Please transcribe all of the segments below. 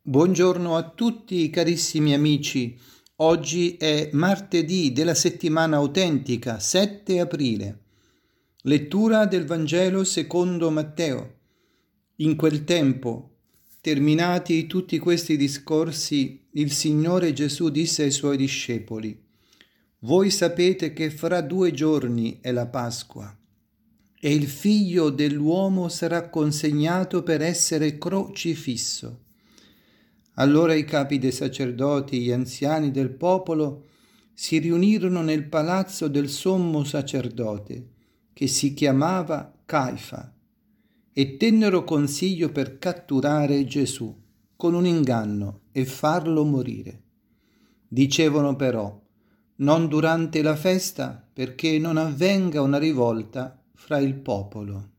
Buongiorno a tutti carissimi amici, oggi è martedì della settimana autentica, 7 aprile. Lettura del Vangelo secondo Matteo. In quel tempo, terminati tutti questi discorsi, il Signore Gesù disse ai Suoi discepoli: Voi sapete che fra 2 giorni è la Pasqua e il Figlio dell'uomo sarà consegnato per essere crocifisso. Allora i capi dei sacerdoti e gli anziani del popolo si riunirono nel palazzo del sommo sacerdote, che si chiamava Caifa, e tennero consiglio per catturare Gesù con un inganno e farlo morire. Dicevano però: non durante la festa, perché non avvenga una rivolta fra il popolo.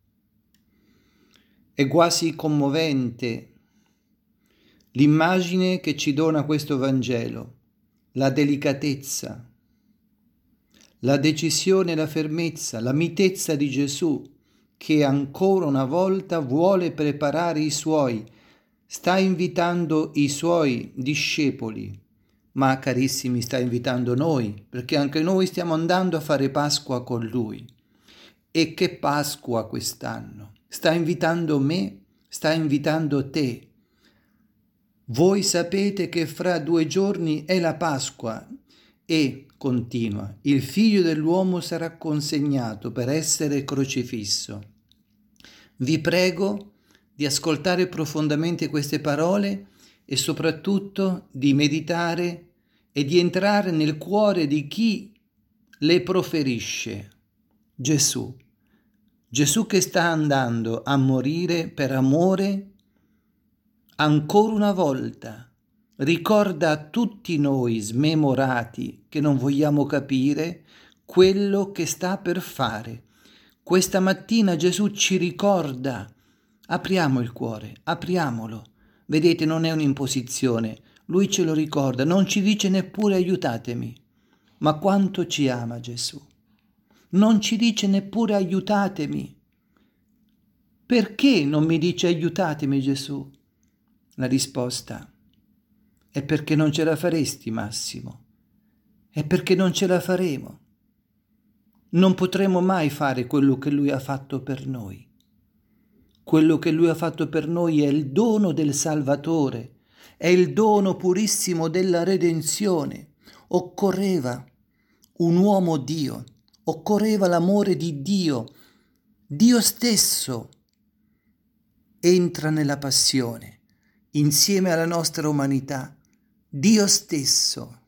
È quasi commovente l'immagine che ci dona questo Vangelo, la delicatezza, la decisione, la fermezza, la mitezza di Gesù, che ancora una volta vuole preparare i Suoi, sta invitando i Suoi discepoli, ma carissimi sta invitando noi, perché anche noi stiamo andando a fare Pasqua con Lui. E che Pasqua quest'anno! Sta invitando me, sta invitando te. Voi sapete che fra 2 giorni è la Pasqua e, continua, il Figlio dell'uomo sarà consegnato per essere crocifisso. Vi prego di ascoltare profondamente queste parole e soprattutto di meditare e di entrare nel cuore di chi le proferisce. Gesù. Gesù che sta andando a morire per amore. Ancora una volta ricorda a tutti noi smemorati che non vogliamo capire quello che sta per fare. Questa mattina Gesù ci ricorda, apriamo il cuore, apriamolo. Vedete, non è un'imposizione, Lui ce lo ricorda, non ci dice neppure aiutatemi. Ma quanto ci ama Gesù? Non ci dice neppure aiutatemi. Perché non mi dice aiutatemi Gesù? La risposta è perché non ce la faresti, Massimo. È perché non ce la faremo. Non potremo mai fare quello che Lui ha fatto per noi. Quello che Lui ha fatto per noi è il dono del Salvatore, è il dono purissimo della redenzione. Occorreva un uomo Dio, occorreva l'amore di Dio. Dio stesso entra nella passione. Insieme alla nostra umanità, Dio stesso.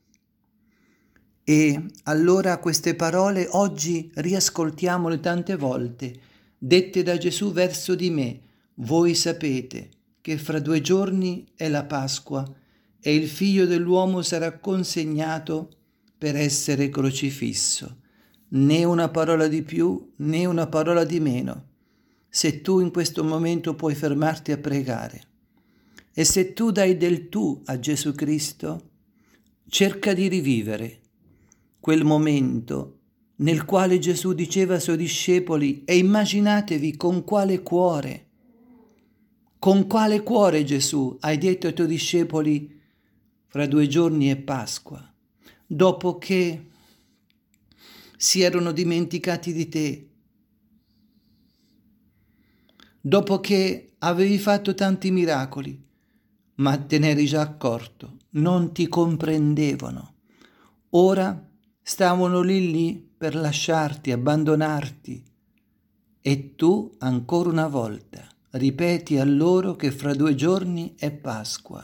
E allora queste parole oggi riascoltiamole tante volte, dette da Gesù verso di me. Voi sapete che fra 2 giorni è la Pasqua e il Figlio dell'uomo sarà consegnato per essere crocifisso. Né una parola di più, né una parola di meno. Se tu in questo momento puoi fermarti a pregare, e se tu dai del tu a Gesù Cristo, cerca di rivivere quel momento nel quale Gesù diceva ai Suoi discepoli, e immaginatevi con quale cuore Gesù hai detto ai Tuoi discepoli, fra 2 giorni è Pasqua, dopo che si erano dimenticati di te, dopo che avevi fatto tanti miracoli, ma te ne eri già accorto, non ti comprendevano. Ora stavano lì per lasciarti, abbandonarti, e tu ancora una volta ripeti a loro che fra 2 giorni è Pasqua.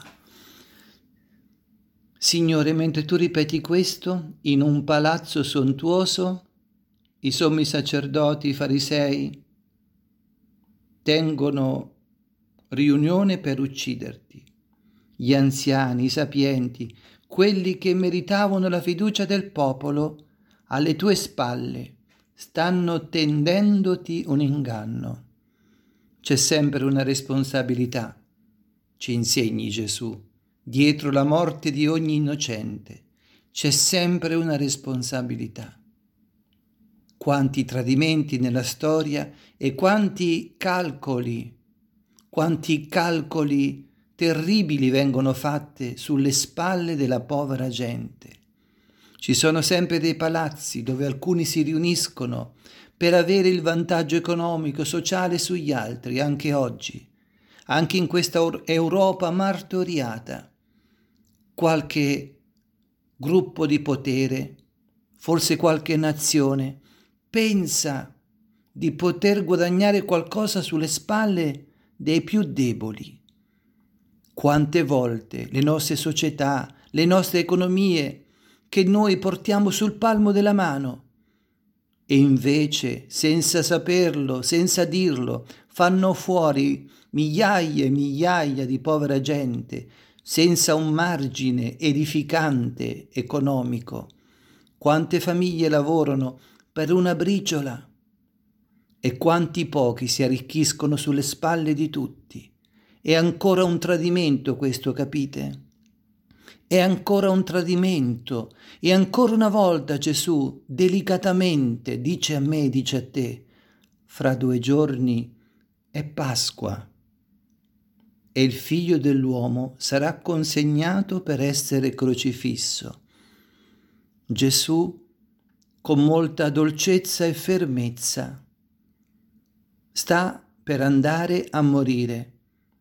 Signore, mentre tu ripeti questo, in un palazzo sontuoso, i sommi sacerdoti, i farisei, tengono riunione per ucciderti. Gli anziani, i sapienti, quelli che meritavano la fiducia del popolo, alle tue spalle stanno tendendoti un inganno. C'è sempre una responsabilità, ci insegni Gesù, dietro la morte di ogni innocente. C'è sempre una responsabilità. Quanti tradimenti nella storia e quanti calcoli terribili vengono fatte sulle spalle della povera gente. Ci sono sempre dei palazzi dove alcuni si riuniscono per avere il vantaggio economico, sociale sugli altri, anche oggi, anche in questa Europa martoriata. Qualche gruppo di potere, forse qualche nazione, pensa di poter guadagnare qualcosa sulle spalle dei più deboli. Quante volte le nostre società, le nostre economie, che noi portiamo sul palmo della mano, e invece, senza saperlo, senza dirlo, fanno fuori migliaia e migliaia di povera gente, senza un margine edificante economico. Quante famiglie lavorano per una briciola e quanti pochi si arricchiscono sulle spalle di tutti. È ancora un tradimento questo, capite? È ancora un tradimento. E ancora una volta Gesù delicatamente dice a me, dice a te: fra 2 giorni è Pasqua e il Figlio dell'uomo sarà consegnato per essere crocifisso. Gesù, con molta dolcezza e fermezza, sta per andare a morire.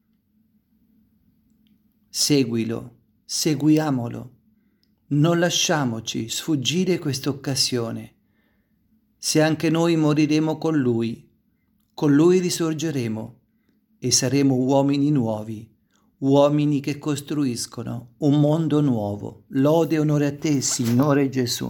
Seguilo, seguiamolo, non lasciamoci sfuggire questa occasione. Se anche noi moriremo con lui risorgeremo e saremo uomini nuovi, uomini che costruiscono un mondo nuovo. Lode e onore a te, Signore Gesù.